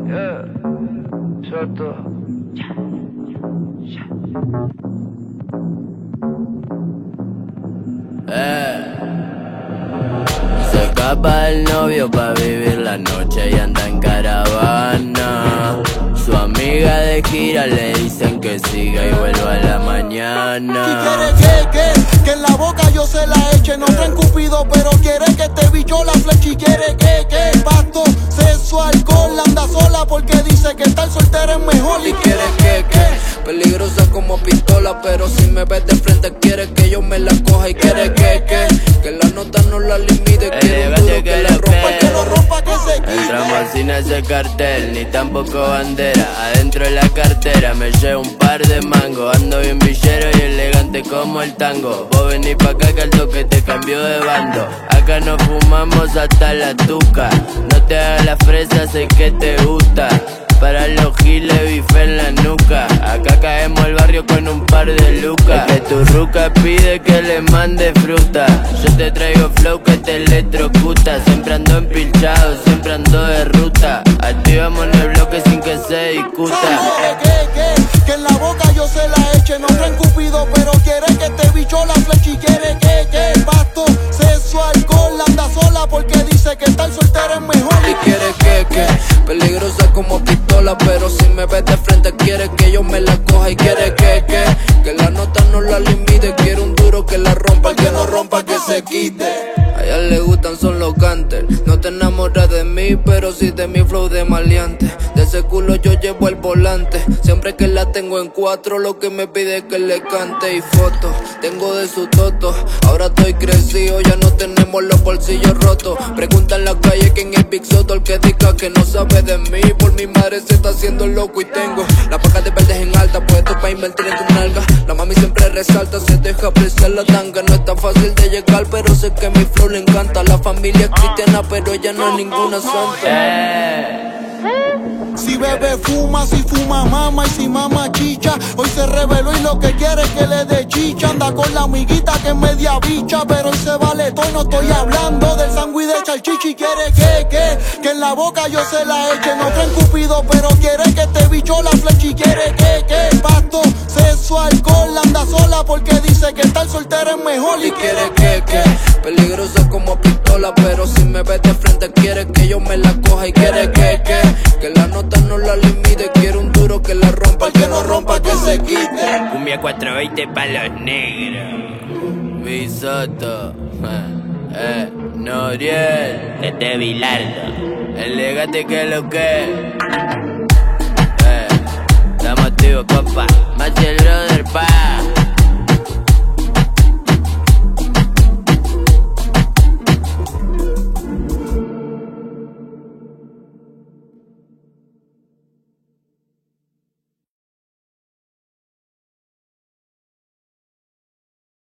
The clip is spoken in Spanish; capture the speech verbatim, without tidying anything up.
Yeah, Soto. Eh. Se escapa el novio pa' vivir la noche y anda en caravana. Su amiga de gira le dicen que siga y vuelva a la mañana. Y quiere que, que, que en la boca yo se la eche. No traen cupido, pero quiere que este bicho la fleche. Y quiere que, que pasto, sexo, alcohol, anda sola porque dice que estar soltera es mejor. Y quiere que, que, peligrosa como pistola, pero si me ves de frente quiere que yo me la coja. Y quiere que, que, que la nota no la limite. Quiere un duro que la rompa, que lo rompa, que se quite. Entramos sin ese cartel, ni tampoco bandera. Adentro de la cartera me llevo un par de mangos. Ando bien villero y elegante como el tango. Vos venís pa' acá que el toque te cambió de bando. Acá nos fumamos hasta la tuca. No te hagas la fresa, sé que te gusta. Para los giles, bife en la nuca. Acá caemos al barrio con un par de lucas. Es que tu ruca pide que le mande fruta. Yo te traigo flow que te electrocuta. Siempre ando empilchado, siempre ando de ruta. Activamos en el bloque sin que se discuta. Quiere que, que, que en la boca yo se la eche. No traen cupido, pero quiere que este bicho la fleche. Y quiere que, que pasto, sexo, alcohol, anda sola porque dice que estar soltera es mejor. Y quiere que, que, peligrosa como pistola, pero si me ves de frente quiere que yo me la coja. Y quiere que, que, que la nota no la limite. Quiere un duro que la rompa, el que no rompa que se quite. A ella le gustan son los cantes. No te enamoras de mí, pero sí de mi flow de maleante. De ese culo yo llevo el volante. Siempre que la tengo en cuatro, lo que me pide es que le cante. Y fotos, tengo de su toto. Ahora estoy crecido, ya no tenemos los bolsillos rotos. Pregunta en la calle quién es Big Soto. El que diga que no sabe de mí, por mi madre se está haciendo loco. Y tengo la paca de verdes en alta, puesto pa' invertir en tu nalga. La mami siempre resalta, se deja apreciar la tanga. No está fácil de llegar, pero sé que mi flow le encanta. La familia es cristiana, pero ella no es ninguna santa. Eh. Si bebe fuma, si fuma mama y si mama chicha. Hoy se reveló y lo que quiere es que le dé chicha. Anda con la amiguita que es media bicha, pero hoy se vale todo y no estoy hablando del sándwich de chalchichi. Quiere que, que, que en la boca yo se la eche. No traen cupido, pero quiere que este bicho la fleche. Y quiere que, que, pasto, sexo, alcohol, anda sola porque dice que estar soltera es mejor. Y quiere que, que, peligrosa como pistola, pero si me ves de frente quiere que yo me la coja. Y quiere que, que, que la nota no la limite. Quiere un duro que la rompa, el que no rompa que se quite. Cumbia cuatro veinte pa' los negros. Mi Soto, eh, eh, Noriel, Este Bilardo. elegante que lo que. Eh, estamos activos, papá.